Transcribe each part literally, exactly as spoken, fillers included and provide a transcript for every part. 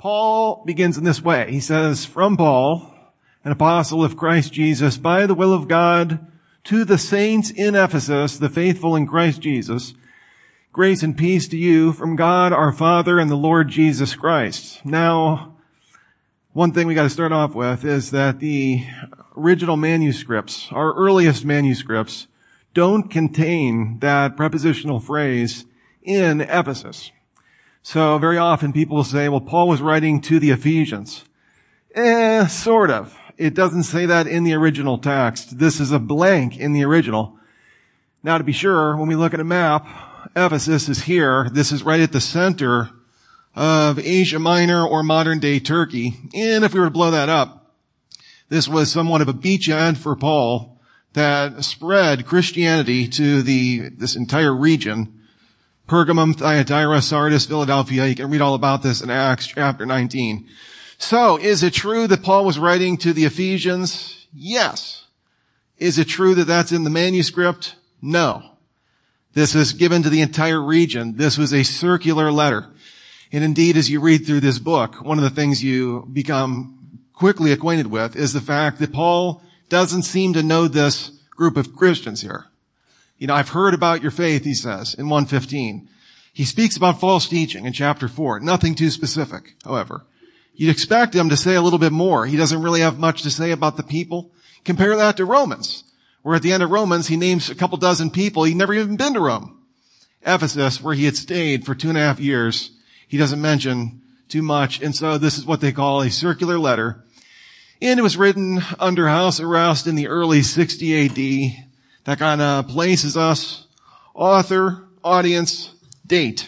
Paul begins in this way. He says, from Paul, an apostle of Christ Jesus, by the will of God, to the saints in Ephesus, the faithful in Christ Jesus, grace and peace to you from God our Father and the Lord Jesus Christ. Now, one thing we got to start off with is that the original manuscripts, our earliest manuscripts, don't contain that prepositional phrase in Ephesus. So very often people will say, well, Paul was writing to the Ephesians. Eh, sort of. It doesn't say that in the original text. This is a blank in the original. Now, to be sure, when we look at a map, Ephesus is here. This is right at the center of Asia Minor or modern-day Turkey. And if we were to blow that up, this was somewhat of a beachhead for Paul that spread Christianity to the this entire region. Pergamum, Thyatira, Sardis, Philadelphia. You can read all about this in Acts chapter nineteen. So, is it true that Paul was writing to the Ephesians? Yes. Is it true that that's in the manuscript? No. This is given to the entire region. This was a circular letter. And indeed, as you read through this book, one of the things you become quickly acquainted with is the fact that Paul doesn't seem to know this group of Christians here. You know, I've heard about your faith, he says, in one fifteen. He speaks about false teaching in chapter four. Nothing too specific, however. You'd expect him to say a little bit more. He doesn't really have much to say about the people. Compare that to Romans, where at the end of Romans, he names a couple dozen people. He'd never even been to Rome. Ephesus, where he had stayed for two and a half years, he doesn't mention too much. And so this is what they call a circular letter. And it was written under house arrest in the early sixty A D. That kind of places us, author, audience, date,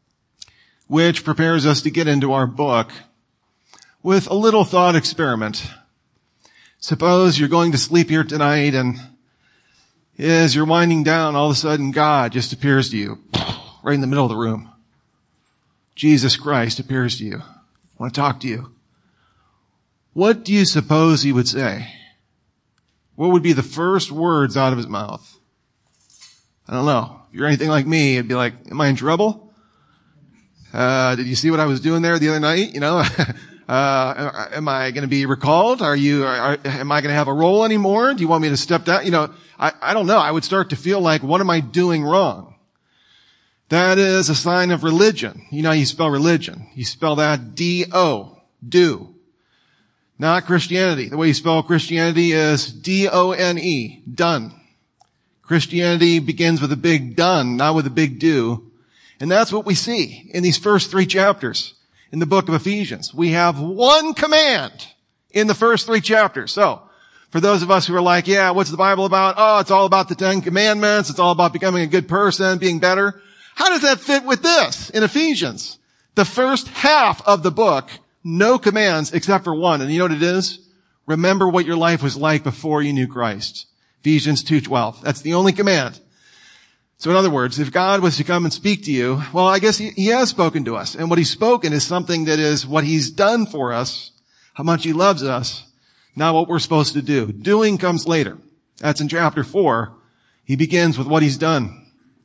which prepares us to get into our book with a little thought experiment. Suppose you're going to sleep here tonight, and as you're winding down, all of a sudden God just appears to you right in the middle of the room. Jesus Christ appears to you. I want to talk to you. What do you suppose he would say? What would be the first words out of his mouth? I don't know. If you're anything like me, it'd be like, am I in trouble? Uh, did you see what I was doing there the other night? You know, uh, am I going to be recalled? Are you, are, am I going to have a role anymore? Do you want me to step down? You know, I, I don't know. I would start to feel like, what am I doing wrong? That is a sign of religion. You know how you spell religion. You spell that D O, do. Not Christianity. The way you spell Christianity is D O N E, done. Christianity begins with a big done, not with a big do. And that's what we see in these first three chapters in the book of Ephesians. We have one command in the first three chapters. So, for those of us who are like, yeah, what's the Bible about? Oh, it's all about the Ten Commandments. It's all about becoming a good person, being better. How does that fit with this in Ephesians? The first half of the book, no commands except for one. And you know what it is? Remember what your life was like before you knew Christ. Ephesians two twelve. That's the only command. So in other words, if God was to come and speak to you, well, I guess he, he has spoken to us. And what he's spoken is something that is what he's done for us, how much he loves us, not what we're supposed to do. Doing comes later. That's in chapter four. He begins with what he's done.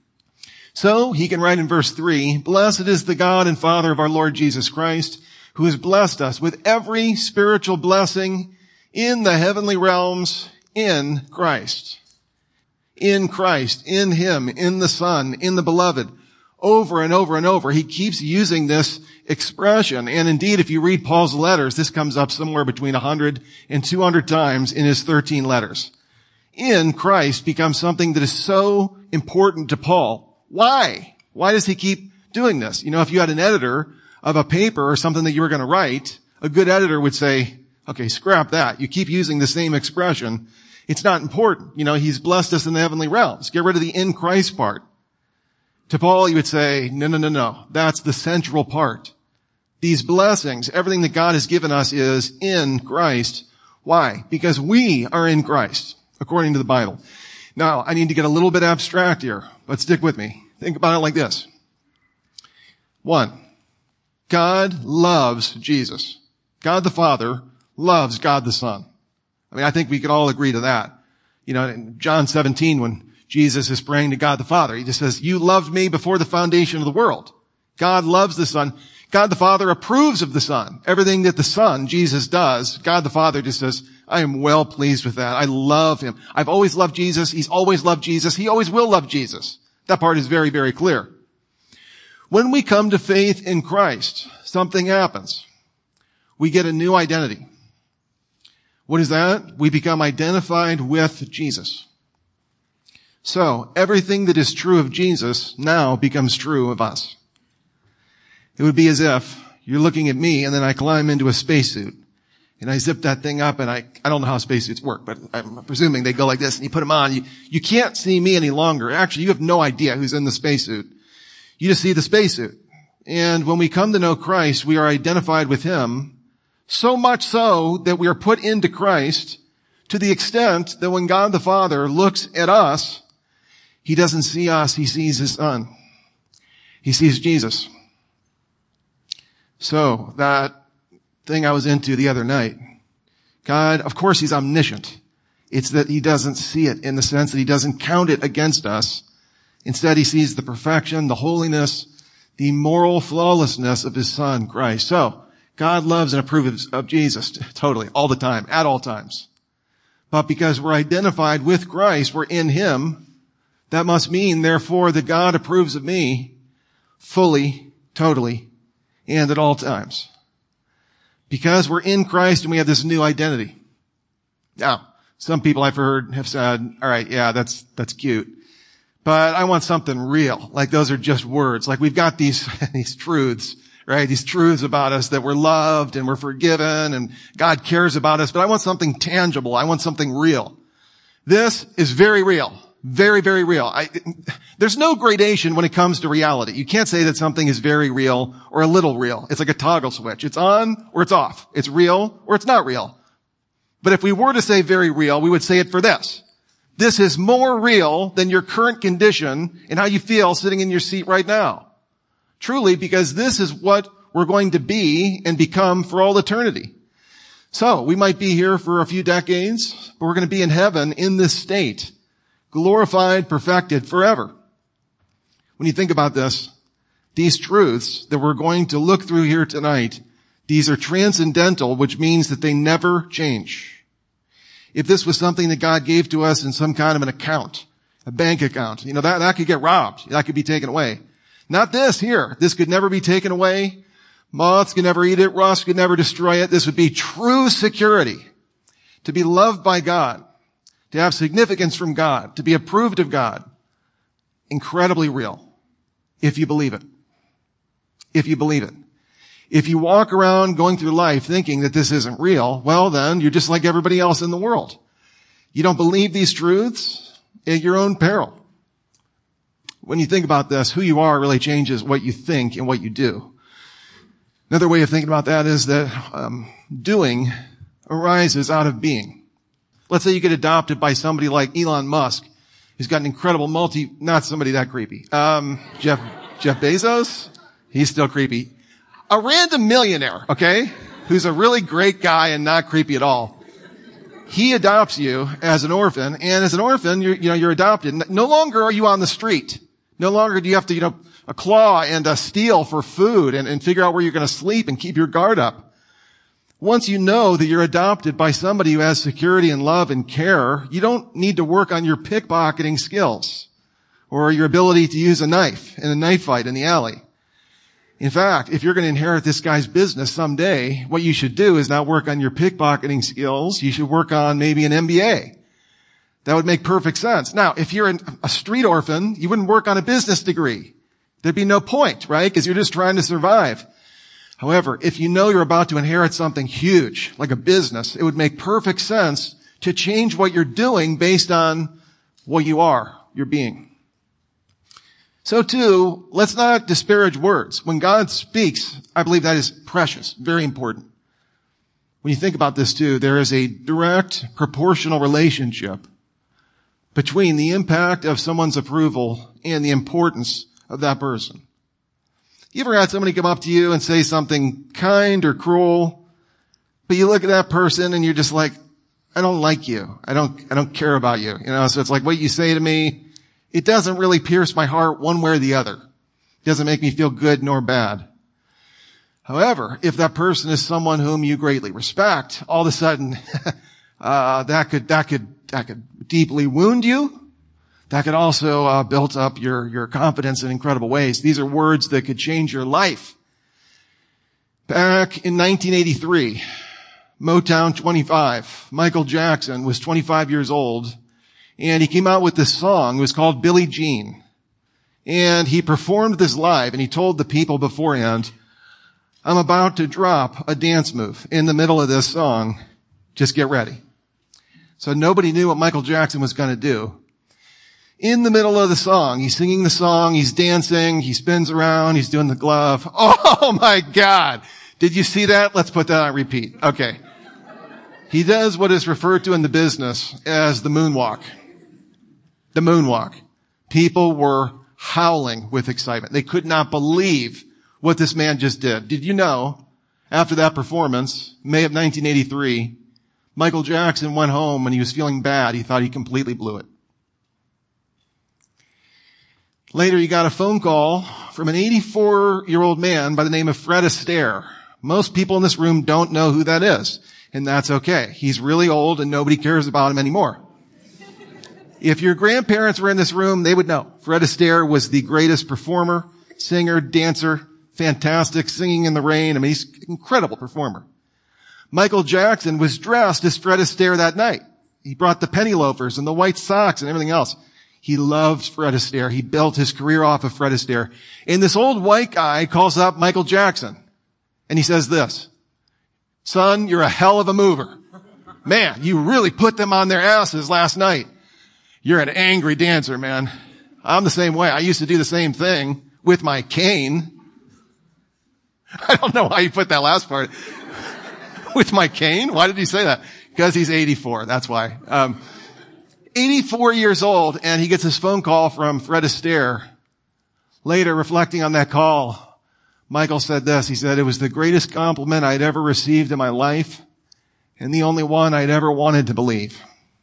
So he can write in verse three, blessed is the God and Father of our Lord Jesus Christ, who has blessed us with every spiritual blessing in the heavenly realms in Christ. In Christ, in him, in the Son, in the Beloved. Over and over and over, he keeps using this expression. And indeed, if you read Paul's letters, this comes up somewhere between one hundred and two hundred times in his thirteen letters. In Christ becomes something that is so important to Paul. Why? Why does he keep doing this? You know, if you had an editor of a paper or something that you were going to write, a good editor would say, okay, scrap that. You keep using the same expression. It's not important. You know, he's blessed us in the heavenly realms. Get rid of the in Christ part. To Paul, he would say, no, no, no, no. That's the central part. These blessings, everything that God has given us is in Christ. Why? Because we are in Christ, according to the Bible. Now, I need to get a little bit abstract here, but stick with me. Think about it like this. One, God loves Jesus. God the Father loves God the Son. I mean, I think we could all agree to that. You know, in John seventeen, when Jesus is praying to God the Father, he just says, you loved me before the foundation of the world. God loves the Son. God the Father approves of the Son. Everything that the Son, Jesus, does, God the Father just says, I am well pleased with that. I love him. I've always loved Jesus. He's always loved Jesus. He always will love Jesus. That part is very, very clear. When we come to faith in Christ, something happens. We get a new identity. What is that? We become identified with Jesus. So, everything that is true of Jesus now becomes true of us. It would be as if you're looking at me and then I climb into a spacesuit and I zip that thing up and I, I don't know how spacesuits work, but I'm presuming they go like this and you put them on. You, you can't see me any longer. Actually, you have no idea who's in the spacesuit. You just see the spacesuit. And when we come to know Christ, we are identified with him, so much so that we are put into Christ to the extent that when God the Father looks at us, he doesn't see us, he sees his Son. He sees Jesus. So, that thing I was into the other night, God, of course he's omniscient. It's that he doesn't see it in the sense that he doesn't count it against us. Instead, he sees the perfection, the holiness, the moral flawlessness of his Son, Christ. So, God loves and approves of Jesus totally, all the time, at all times. But because we're identified with Christ, we're in him, that must mean, therefore, that God approves of me fully, totally, and at all times. Because we're in Christ and we have this new identity. Now, some people I've heard have said, all right, yeah, that's, that's cute. But I want something real. Like those are just words. Like we've got these, these truths, right? These truths about us that we're loved and we're forgiven and God cares about us. But I want something tangible. I want something real. This is very real. Very, very real. I, there's no gradation when it comes to reality. You can't say that something is very real or a little real. It's like a toggle switch. It's on or it's off. It's real or it's not real. But if we were to say very real, we would say it for this. This is more real than your current condition and how you feel sitting in your seat right now. Truly, because this is what we're going to be and become for all eternity. So, we might be here for a few decades, but we're going to be in heaven in this state. Glorified, perfected forever. When you think about this, these truths that we're going to look through here tonight, these are transcendental, which means that they never change. If this was something that God gave to us in some kind of an account, a bank account, you know, that, that could get robbed. That could be taken away. Not this here. This could never be taken away. Moths could never eat it. Rust could never destroy it. This would be true security. To be loved by God. To have significance from God, to be approved of God, incredibly real, if you believe it. If you believe it. If you walk around going through life thinking that this isn't real, well then, you're just like everybody else in the world. You don't believe these truths at your own peril. When you think about this, who you are really changes what you think and what you do. Another way of thinking about that is that um, doing arises out of being. Let's say you get adopted by somebody like Elon Musk, who's got an incredible multi, not somebody that creepy. Um, Jeff, Jeff Bezos, he's still creepy. A random millionaire, okay, who's a really great guy and not creepy at all. He adopts you as an orphan, and as an orphan, you're, you know, you're adopted. No longer are you on the street. No longer do you have to, you know, a claw and a steal for food and, and figure out where you're going to sleep and keep your guard up. Once you know that you're adopted by somebody who has security and love and care, you don't need to work on your pickpocketing skills or your ability to use a knife in a knife fight in the alley. In fact, if you're going to inherit this guy's business someday, what you should do is not work on your pickpocketing skills. You should work on maybe an M B A. That would make perfect sense. Now, if you're a street orphan, you wouldn't work on a business degree. There'd be no point, right? Because you're just trying to survive. However, if you know you're about to inherit something huge, like a business, it would make perfect sense to change what you're doing based on what you are, your being. So too, let's not disparage words. When God speaks, I believe that is precious, very important. When you think about this too, there is a direct, proportional relationship between the impact of someone's approval and the importance of that person. You ever had somebody come up to you and say something kind or cruel, but you look at that person and you're just like, I don't like you. I don't, I don't care about you. You know, so it's like what you say to me, it doesn't really pierce my heart one way or the other. Doesn't make me feel good nor bad. However, if that person is someone whom you greatly respect, all of a sudden, uh, that could, that could, that could deeply wound you. That could also, uh, build up your, your confidence in incredible ways. These are words that could change your life. Back in nineteen eighty-three, Motown twenty-five, Michael Jackson was twenty-five years old, and he came out with this song. It was called Billie Jean. And he performed this live, and he told the people beforehand, I'm about to drop a dance move in the middle of this song. Just get ready. So nobody knew what Michael Jackson was going to do. In the middle of the song, he's singing the song, he's dancing, he spins around, he's doing the glove. Oh my God! Did you see that? Let's put that on repeat. Okay. He does what is referred to in the business as the moonwalk. The moonwalk. People were howling with excitement. They could not believe what this man just did. Did you know, after that performance, May of nineteen eighty-three, Michael Jackson went home and he was feeling bad. He thought he completely blew it. Later, he got a phone call from an eighty-four-year-old man by the name of Fred Astaire. Most people in this room don't know who that is, and that's okay. He's really old and nobody cares about him anymore. If your grandparents were in this room, they would know. Fred Astaire was the greatest performer, singer, dancer, fantastic, singing in the rain. I mean, he's an incredible performer. Michael Jackson was dressed as Fred Astaire that night. He brought the penny loafers and the white socks and everything else. He loved Fred Astaire. He built his career off of Fred Astaire. And this old white guy calls up Michael Jackson. And he says this, son, you're a hell of a mover. Man, you really put them on their asses last night. You're an angry dancer, man. I'm the same way. I used to do the same thing with my cane. I don't know why you put that last part. With my cane? Why did he say that? Because he's eighty-four. That's why. Um, eighty-four years old, and he gets this phone call from Fred Astaire. Later, reflecting on that call, Michael said this. He said, it was the greatest compliment I'd ever received in my life, and the only one I'd ever wanted to believe.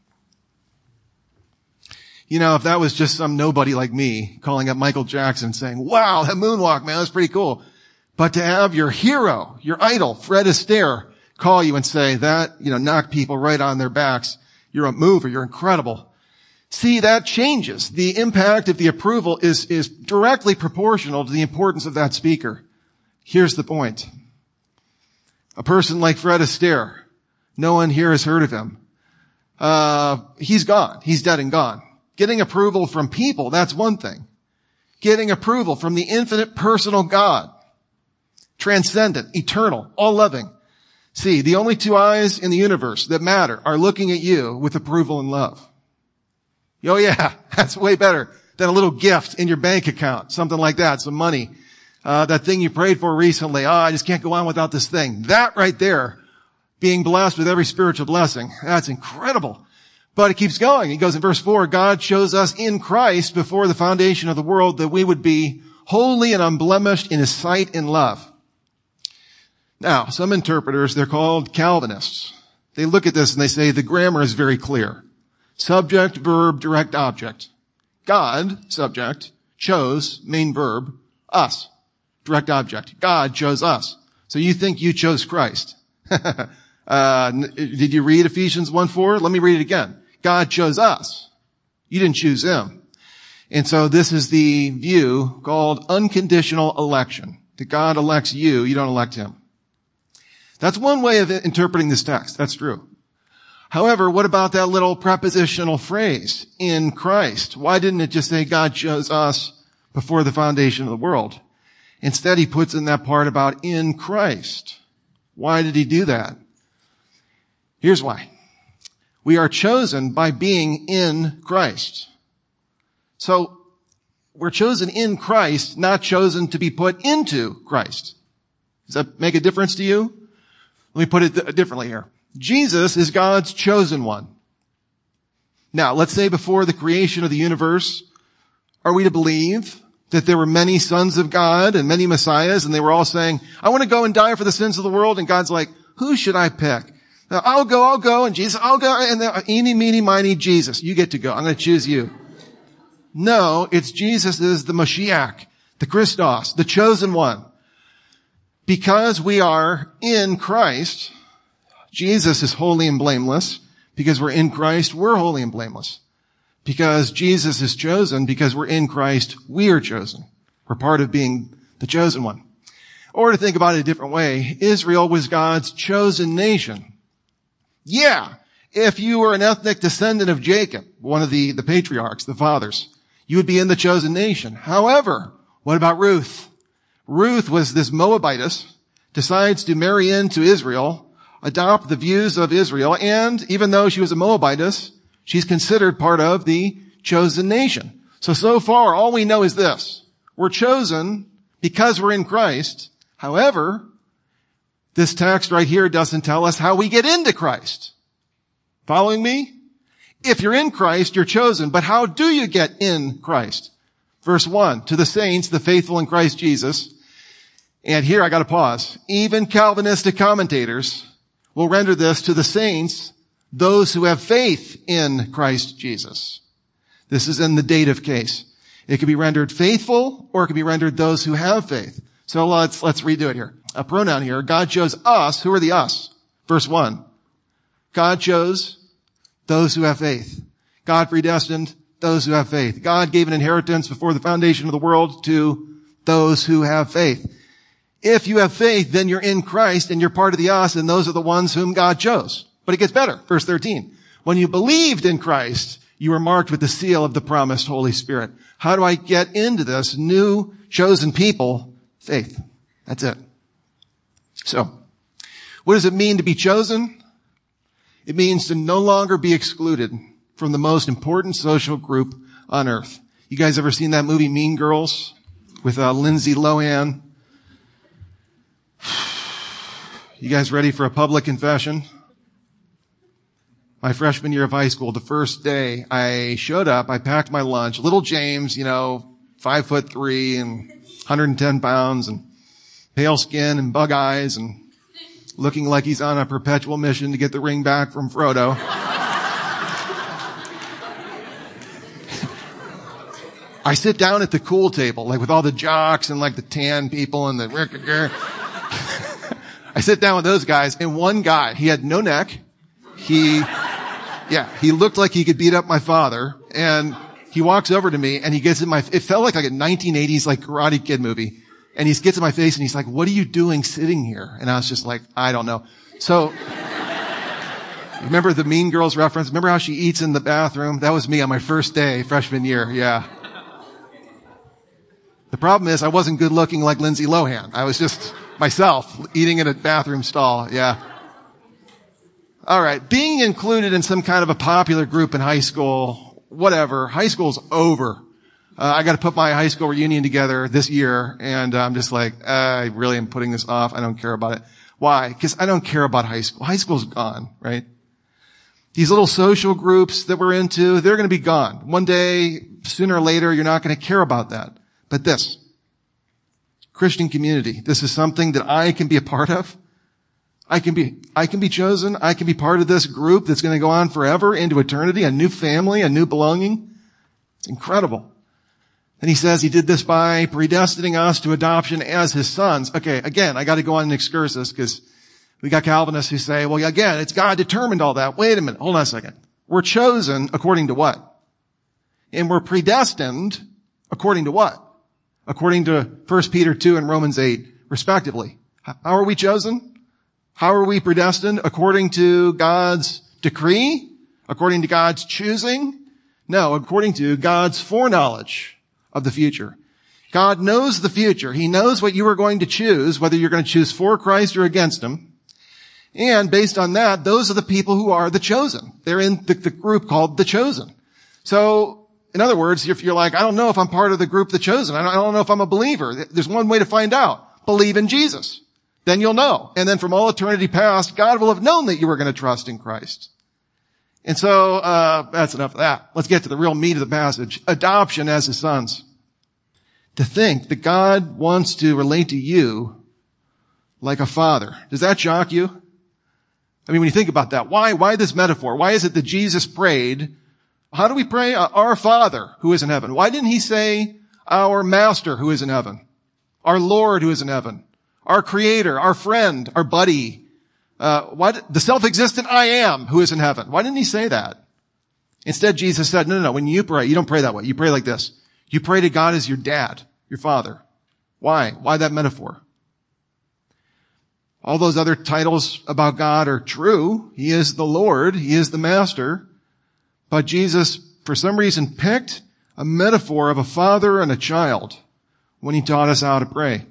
You know, if that was just some nobody like me calling up Michael Jackson saying, wow, that moonwalk, man, that's pretty cool. But to have your hero, your idol, Fred Astaire, call you and say that, you know, knock people right on their backs. You're a mover. You're incredible. See, that changes. The impact of the approval is, is directly proportional to the importance of that speaker. Here's the point. A person like Fred Astaire, no one here has heard of him. Uh, he's gone. He's dead and gone. Getting approval from people, that's one thing. Getting approval from the infinite personal God, transcendent, eternal, all-loving. See, the only two eyes in the universe that matter are looking at you with approval and love. Oh yeah, that's way better than a little gift in your bank account, something like that, some money. Uh, that thing you prayed for recently, oh, I just can't go on without this thing. That right there, being blessed with every spiritual blessing, that's incredible. But it keeps going. He goes in verse four, God chose us in Christ before the foundation of the world that we would be holy and unblemished in His sight in love. Now, some interpreters, they're called Calvinists. They look at this and they say the grammar is very clear. Subject, verb, direct object. God, subject, chose, main verb, us, direct object. God chose us. So you think you chose Christ. uh, did you read Ephesians one four? Let me read it again. God chose us. You didn't choose Him. And so this is the view called unconditional election. That God elects you, you don't elect Him. That's one way of interpreting this text. That's true. However, what about that little prepositional phrase, in Christ? Why didn't it just say God chose us before the foundation of the world? Instead, he puts in that part about in Christ. Why did he do that? Here's why. We are chosen by being in Christ. So, we're chosen in Christ, not chosen to be put into Christ. Does that make a difference to you? Let me put it th- differently here. Jesus is God's chosen one. Now, let's say before the creation of the universe, are we to believe that there were many sons of God and many messiahs, and they were all saying, I want to go and die for the sins of the world, and God's like, who should I pick? Now, I'll go, I'll go, and Jesus, I'll go, and then, eeny, meeny, miny, Jesus, you get to go. I'm going to choose you. No, it's Jesus is the Mashiach, the Christos, the chosen one. Because we are in Christ, Jesus is holy and blameless. Because we're in Christ, we're holy and blameless. Because Jesus is chosen, because we're in Christ, we are chosen. We're part of being the chosen one. Or to think about it a different way, Israel was God's chosen nation. Yeah, if you were an ethnic descendant of Jacob, one of the, the patriarchs, the fathers, you would be in the chosen nation. However, what about Ruth? Ruth was this Moabitess, decides to marry into Israel, adopt the views of Israel, and even though she was a Moabitess, she's considered part of the chosen nation. So, so far, all we know is this. We're chosen because we're in Christ. However, this text right here doesn't tell us how we get into Christ. Following me? If you're in Christ, you're chosen. But how do you get in Christ? Verse one, to the saints, the faithful in Christ Jesus. And here I got to pause. Even Calvinistic commentators will render this to the saints, those who have faith in Christ Jesus. This is in the dative case. It could be rendered faithful, or it could be rendered those who have faith. So let's, let's redo it here. A pronoun here. God chose us. Who are the us? Verse one. God chose those who have faith. God predestined those who have faith. God gave an inheritance before the foundation of the world to those who have faith. If you have faith, then you're in Christ and you're part of the us, and those are the ones whom God chose. But it gets better. Verse thirteen. When you believed in Christ, you were marked with the seal of the promised Holy Spirit. How do I get into this new chosen people? Faith. That's it. So, what does it mean to be chosen? It means to no longer be excluded from the most important social group on earth. You guys ever seen that movie Mean Girls with uh, Lindsay Lohan? You guys ready for a public confession? My freshman year of high school, the first day I showed up, I packed my lunch. Little James, you know, five foot three and one hundred ten pounds and pale skin and bug eyes and looking like he's on a perpetual mission to get the ring back from Frodo. I sit down at the cool table, like with all the jocks and like the tan people and the... I sit down with those guys, and one guy, he had no neck. He, yeah, he looked like he could beat up my father, and he walks over to me and he gets in my, it felt like like a nineteen eighties like Karate Kid movie. And he gets in my face and he's like, what are you doing sitting here? And I was just like, I don't know. So, remember the Mean Girls reference? Remember how she eats in the bathroom? That was me on my first day, freshman year. Yeah. The problem is I wasn't good looking like Lindsay Lohan. I was just myself eating in a bathroom stall. Yeah. All right. Being included in some kind of a popular group in high school, whatever. High school's over. Uh, I got to put my high school reunion together this year, and I'm just like, uh, I really am putting this off. I don't care about it. Why? Because I don't care about high school. High school's gone, right? These little social groups that we're into, they're going to be gone. One day, sooner or later, you're not going to care about that. But this, Christian community, this is something that I can be a part of. I can be, I can be chosen. I can be part of this group that's going to go on forever into eternity, a new family, a new belonging. It's incredible. And he says he did this by predestining us to adoption as his sons. Okay, again, I got to go on an excursus because we got Calvinists who say, well, again, it's God determined all that. Wait a minute. Hold on a second. We're chosen according to what? And we're predestined according to what? According to First Peter two and Romans eight, respectively. How are we chosen? How are we predestined? According to God's decree? According to God's choosing? No, according to God's foreknowledge of the future. God knows the future. He knows what you are going to choose, whether you're going to choose for Christ or against him. And based on that, those are the people who are the chosen. They're in the, the group called the chosen. So, in other words, if you're like, I don't know if I'm part of the group the chosen. I don't, I don't know if I'm a believer. There's one way to find out. Believe in Jesus. Then you'll know. And then from all eternity past, God will have known that you were going to trust in Christ. And so, uh, that's enough of that. Let's get to the real meat of the passage. Adoption as his sons. To think that God wants to relate to you like a father. Does that shock you? I mean, when you think about that, why, why this metaphor? Why is it that Jesus prayed? How do we pray? Uh, our Father who is in heaven. Why didn't he say, our master who is in heaven, our Lord who is in heaven, our creator, our friend, our buddy, uh, what, the self-existent I am who is in heaven. Why didn't he say that? Instead, Jesus said, no, no, no, when you pray, you don't pray that way. You pray like this. You pray to God as your dad, your father. Why? Why that metaphor? All those other titles about God are true. He is the Lord. He is the master. But Jesus, for some reason, picked a metaphor of a father and a child when he taught us how to pray.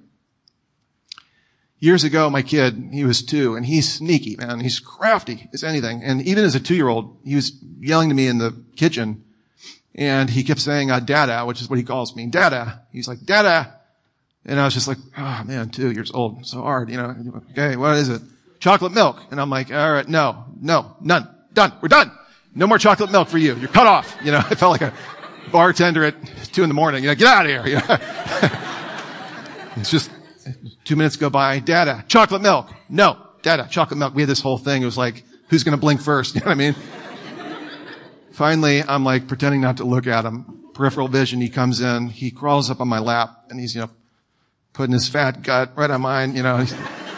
Years ago, my kid, he was two, and he's sneaky, man. He's crafty as anything. And even as a two-year-old, he was yelling to me in the kitchen, and he kept saying, uh, Dada, which is what he calls me. Dada. He's like, Dada. And I was just like, oh man, two years old. So hard, you know. Okay, what is it? Chocolate milk. And I'm like, all right, no, no, none. Done. We're done. No more chocolate milk for you. You're cut off. You know, I felt like a bartender at two in the morning. You know, get out of here. You know? It's just, two minutes go by. Dada, chocolate milk. No. Dada, chocolate milk. We had this whole thing. It was like, who's going to blink first? You know what I mean? Finally, I'm like pretending not to look at him. Peripheral vision. He comes in. He crawls up on my lap and he's, you know, putting his fat gut right on mine, you know.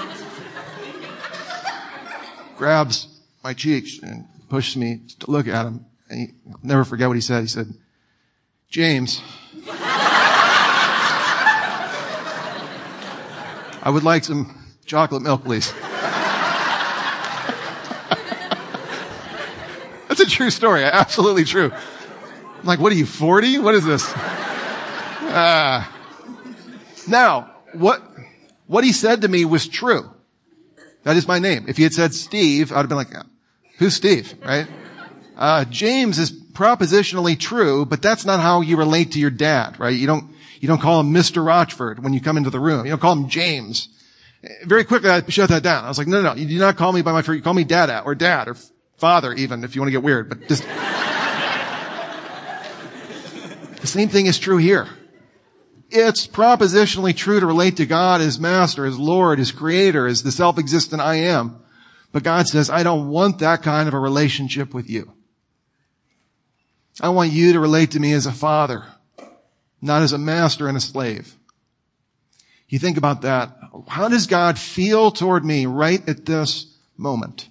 Grabs my cheeks and pushes me to look at him. And he, I'll never forget what he said. He said, James, I would like some chocolate milk, please. That's a true story. Absolutely true. I'm like, what are you, forty? What is this? Ah. Uh, Now, what, what he said to me was true. That is my name. If he had said Steve, I would have been like, who's Steve, right? Uh, James is propositionally true, but that's not how you relate to your dad, right? You don't, you don't call him Mister Rochford when you come into the room. You don't call him James. Very quickly, I shut that down. I was like, no, no, no, you do not call me by my first, you call me Dada, or Dad, or Father even, if you want to get weird, but just, the same thing is true here. It's propositionally true to relate to God as Master, as Lord, as Creator, as the self-existent I am. But God says, I don't want that kind of a relationship with you. I want you to relate to me as a father, not as a master and a slave. You think about that. How does God feel toward me right at this moment?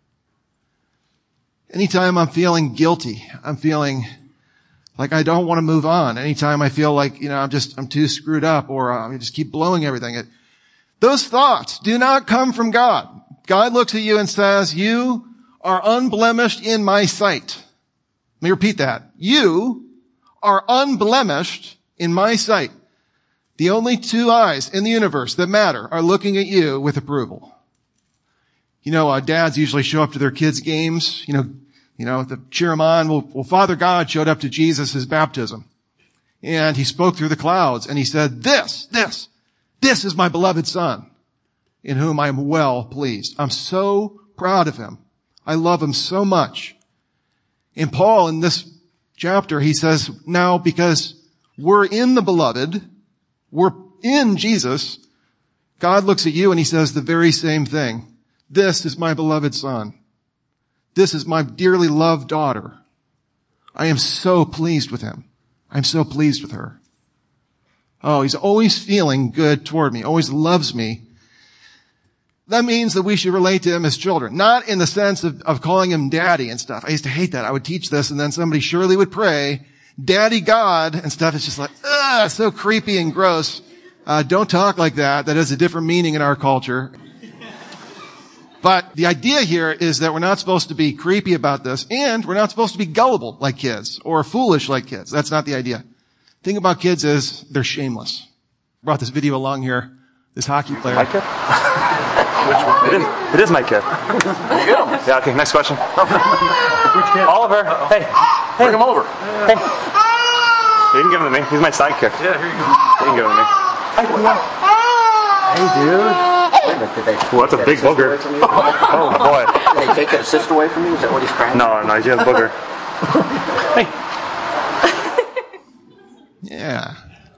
Anytime I'm feeling guilty, I'm feeling like I don't want to move on. Anytime I feel like, you know, I'm just, I'm too screwed up, or uh, I just keep blowing everything. It, those thoughts do not come from God. God looks at you and says, you are unblemished in my sight. Let me repeat that. You are unblemished in my sight. The only two eyes in the universe that matter are looking at you with approval. You know, uh, dads usually show up to their kids' games, you know, You know, to cheer him on. Well, well, Father God showed up to Jesus' baptism. And he spoke through the clouds and he said, this, this, this is my beloved Son, in whom I am well pleased. I'm so proud of him. I love him so much. And Paul, in this chapter, he says, now because we're in the beloved, we're in Jesus, God looks at you and he says the very same thing. This is my beloved Son. This is my dearly loved daughter. I am so pleased with him. I'm so pleased with her. Oh, he's always feeling good toward me, always loves me. That means that we should relate to him as children. Not in the sense of, of calling him daddy and stuff. I used to hate that. I would teach this and then somebody surely would pray, Daddy God and stuff. It's just like, ugh, so creepy and gross. Uh, don't talk like that. That has a different meaning in our culture. But the idea here is that we're not supposed to be creepy about this, and we're not supposed to be gullible like kids or foolish like kids. That's not the idea. The thing about kids is they're shameless. I brought this video along here. This hockey player. My kid? Which one? It is, it is my kid. Yeah, okay, next question. Which kid? Oliver. Uh-oh. Hey. Hey. Bring him over. Hey. You can give him to me. He's my sidekick. Yeah, here you go. You can give him to me. Hey, dude. Did they, Ooh, that's a big booger. Oh, boy. Did they take that cyst away from you? Is that what he's crying? No, no, he has a booger. Hey. Yeah.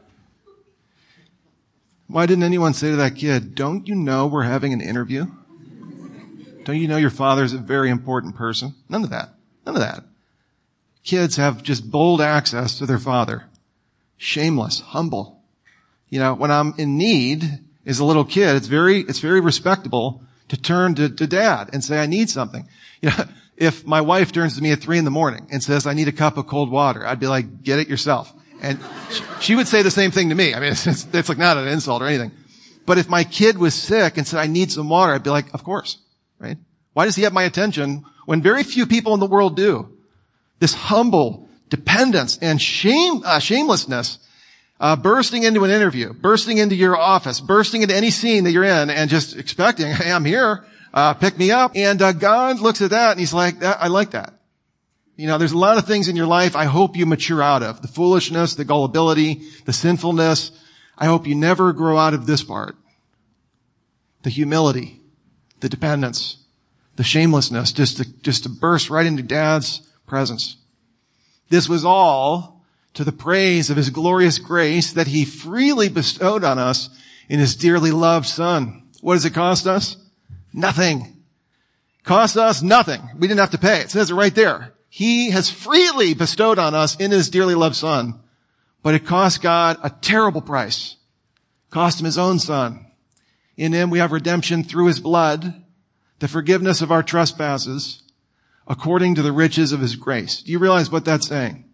Why didn't anyone say to that kid, don't you know we're having an interview? Don't you know your father's a very important person? None of that. None of that. Kids have just bold access to their father. shameless, humble. You know, when I'm in need as a little kid, it's very, it's very respectable to turn to, to dad and say, I need something. You know, if my wife turns to me at three in the morning and says, I need a cup of cold water, I'd be like, get it yourself. And she, she would say the same thing to me. I mean, it's, it's, it's like not an insult or anything. But if my kid was sick and said, I need some water, I'd be like, of course, right? Why does he have my attention when very few people in the world do? This humble dependence and shame, uh, shamelessness, uh, bursting into an interview, bursting into your office, bursting into any scene that you're in and just expecting, hey, I'm here, uh, pick me up. And, uh, God looks at that and he's like, I like that. You know, there's a lot of things in your life I hope you mature out of. The foolishness, the gullibility, the sinfulness. I hope you never grow out of this part. The humility, the dependence, the shamelessness, just to, just to burst right into Dad's presence. This was all to the praise of his glorious grace that he freely bestowed on us in his dearly loved Son. What does it cost us? Nothing. Cost us nothing. We didn't have to pay. It says it right there. He has freely bestowed on us in his dearly loved Son. But it cost God a terrible price. It cost him his own Son. In him we have redemption through his blood, the forgiveness of our trespasses, according to the riches of his grace. Do you realize what that's saying?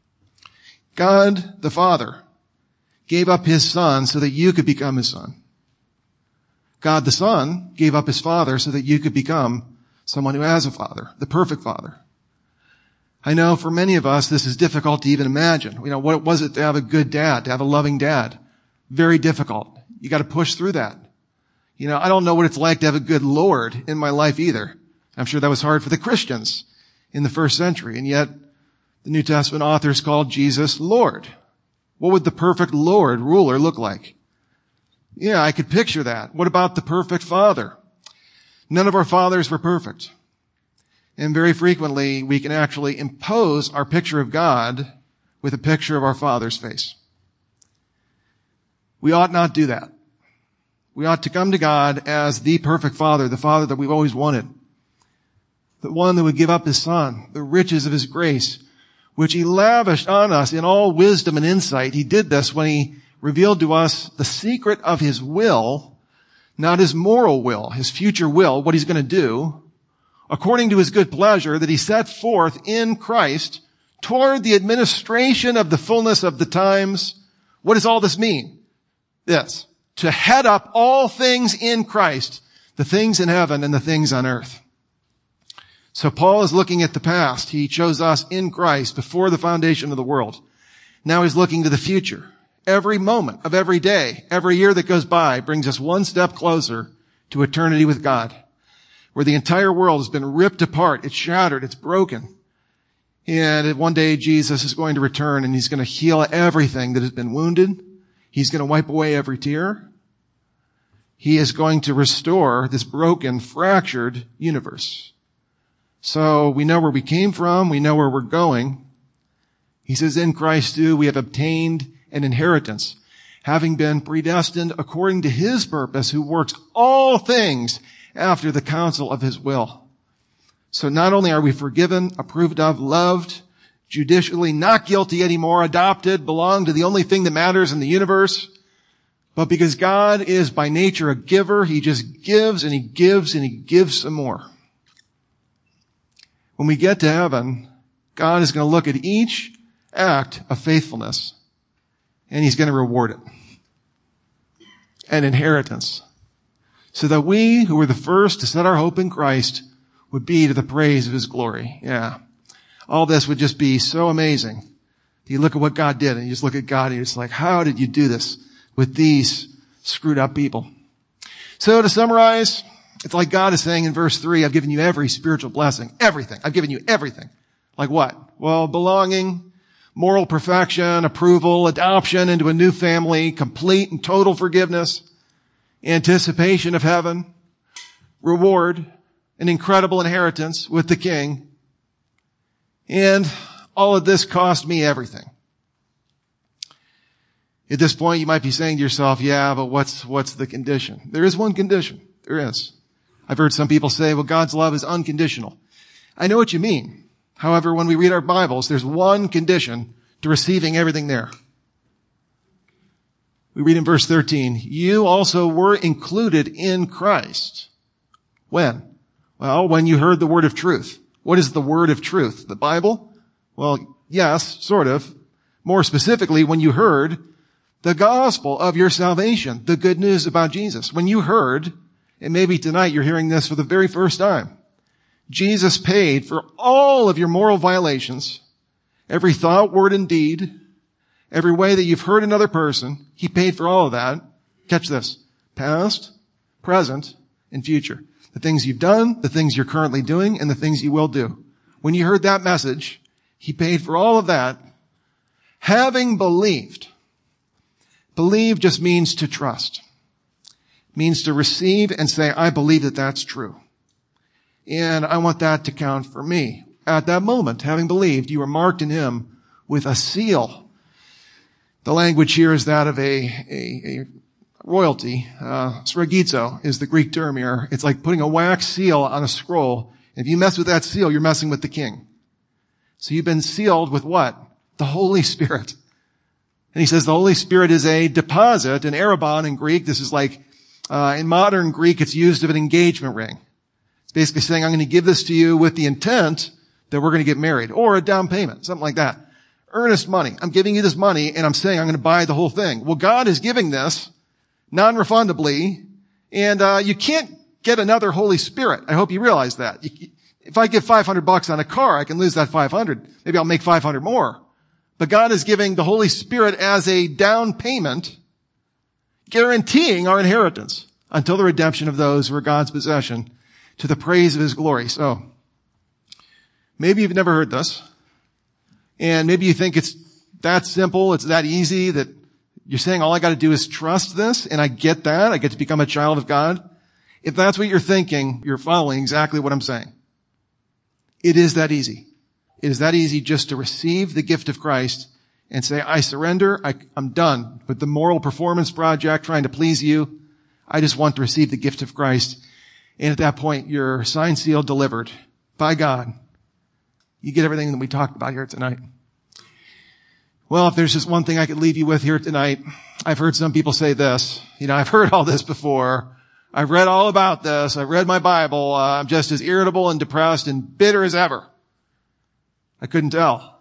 God the Father gave up his Son so that you could become his Son. God the Son gave up his Father so that you could become someone who has a Father, the perfect Father. I know for many of us, this is difficult to even imagine. You know, what was it to have a good dad, to have a loving dad? Very difficult. You got to push through that. You know, I don't know what it's like to have a good Lord in my life either. I'm sure that was hard for the Christians in the first century. And yet, the New Testament authors called Jesus Lord. What would the perfect Lord, ruler, look like? Yeah, I could picture that. What about the perfect Father? None of our fathers were perfect. And very frequently, we can actually impose our picture of God with a picture of our Father's face. We ought not do that. We ought to come to God as the perfect Father, the Father that we've always wanted. The one that would give up his Son, the riches of his grace, which he lavished on us in all wisdom and insight. He did this when he revealed to us the secret of his will, not his moral will, his future will, what he's going to do, according to his good pleasure that he set forth in Christ toward the administration of the fullness of the times. What does all this mean? This, to head up all things in Christ, the things in heaven and the things on earth. So Paul is looking at the past. He chose us in Christ before the foundation of the world. Now he's looking to the future. Every moment of every day, every year that goes by brings us one step closer to eternity with God, where the entire world has been ripped apart, it's shattered, it's broken. And one day Jesus is going to return and he's going to heal everything that has been wounded. He's going to wipe away every tear. He is going to restore this broken, fractured universe. So we know where we came from. We know where we're going. He says, in Christ too, we have obtained an inheritance, having been predestined according to his purpose, who works all things after the counsel of his will. So not only are we forgiven, approved of, loved, judicially not guilty anymore, adopted, belong to the only thing that matters in the universe, but because God is by nature a giver, he just gives and he gives and he gives some more. When we get to heaven, God is going to look at each act of faithfulness and he's going to reward it. An inheritance. So that we who were the first to set our hope in Christ would be to the praise of his glory. Yeah. All this would just be so amazing. You look at what God did and you just look at God and you're just like, how did you do this with these screwed up people? So to summarize, it's like God is saying in verse three, I've given you every spiritual blessing. Everything. I've given you everything. Like what? Well, belonging, moral perfection, approval, adoption into a new family, complete and total forgiveness, anticipation of heaven, reward, an incredible inheritance with the King. And all of this cost me everything. At this point, you might be saying to yourself, yeah, but what's, what's the condition? There is one condition. There is. I've heard some people say, well, God's love is unconditional. I know what you mean. However, when we read our Bibles, there's one condition to receiving everything there. We read in verse thirteen, you also were included in Christ. When? Well, when you heard the word of truth. What is the word of truth? The Bible? Well, yes, sort of. More specifically, when you heard the gospel of your salvation, the good news about Jesus. When you heard, and maybe tonight you're hearing this for the very first time, Jesus paid for all of your moral violations, every thought, word, and deed, every way that you've hurt another person. He paid for all of that. Catch this. Past, present, and future. The things you've done, the things you're currently doing, and the things you will do. When you heard that message, he paid for all of that. Having believed. Believe just means to trust. It means to receive and say, I believe that that's true. And I want that to count for me. At that moment, having believed, you were marked in him with a seal. The language here is that of a, a, a royalty. Uh, sragizo is the Greek term here. It's like putting a wax seal on a scroll. And if you mess with that seal, you're messing with the king. So you've been sealed with what? The Holy Spirit. And he says the Holy Spirit is a deposit. In Arabon in Greek, this is like, uh, in modern Greek, it's used of an engagement ring. It's basically saying, I'm going to give this to you with the intent that we're going to get married. Or a down payment, something like that. Earnest money. I'm giving you this money and I'm saying I'm going to buy the whole thing. Well, God is giving this non-refundably, and uh, you can't get another Holy Spirit. I hope you realize that. You, if I give five hundred bucks on a car, I can lose that five hundred. Maybe I'll make five hundred more. But God is giving the Holy Spirit as a down payment, guaranteeing our inheritance until the redemption of those who are God's possession, to the praise of his glory. So, maybe you've never heard this, and maybe you think it's that simple, it's that easy, that you're saying all I got to do is trust this, and I get that, I get to become a child of God. If that's what you're thinking, you're following exactly what I'm saying. It is that easy. It is that easy just to receive the gift of Christ and say, I surrender. I, I'm done with the moral performance project trying to please you. I just want to receive the gift of Christ. And at that point, you're signed, sealed, delivered by God. You get everything that we talked about here tonight. Well, if there's just one thing I could leave you with here tonight, I've heard some people say this. You know, I've heard all this before. I've read all about this. I've read my Bible. Uh, I'm just as irritable and depressed and bitter as ever. I couldn't tell.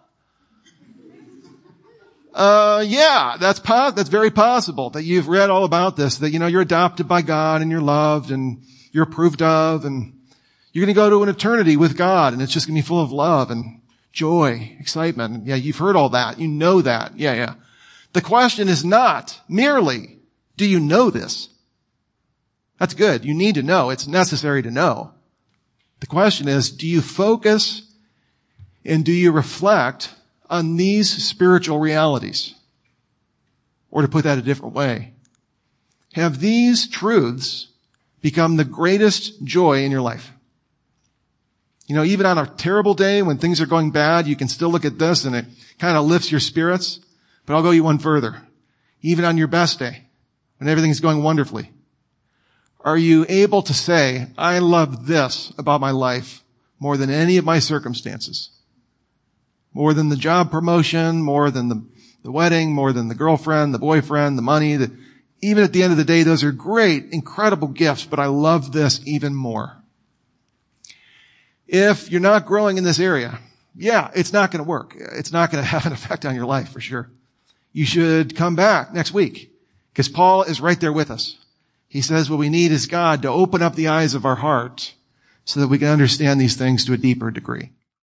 Uh, yeah, that's po- that's very possible that you've read all about this, that, you know, you're adopted by God and you're loved and you're approved of, and you're going to go to an eternity with God, and it's just going to be full of love and joy, excitement. Yeah, you've heard all that. You know that. Yeah, yeah. The question is not merely, do you know this? That's good. You need to know. It's necessary to know. The question is, do you focus and do you reflect on these spiritual realities? Or to put that a different way, have these truths become the greatest joy in your life? You know, even on a terrible day when things are going bad, you can still look at this and it kind of lifts your spirits. But I'll go you one further. Even on your best day, when everything's going wonderfully, are you able to say, I love this about my life more than any of my circumstances? More than the job promotion, more than the, the wedding, more than the girlfriend, the boyfriend, the money. The, even at the end of the day, those are great, incredible gifts, but I love this even more. If you're not growing in this area, yeah, it's not going to work. It's not going to have an effect on your life for sure. You should come back next week, because Paul is right there with us. He says what we need is God to open up the eyes of our heart so that we can understand these things to a deeper degree.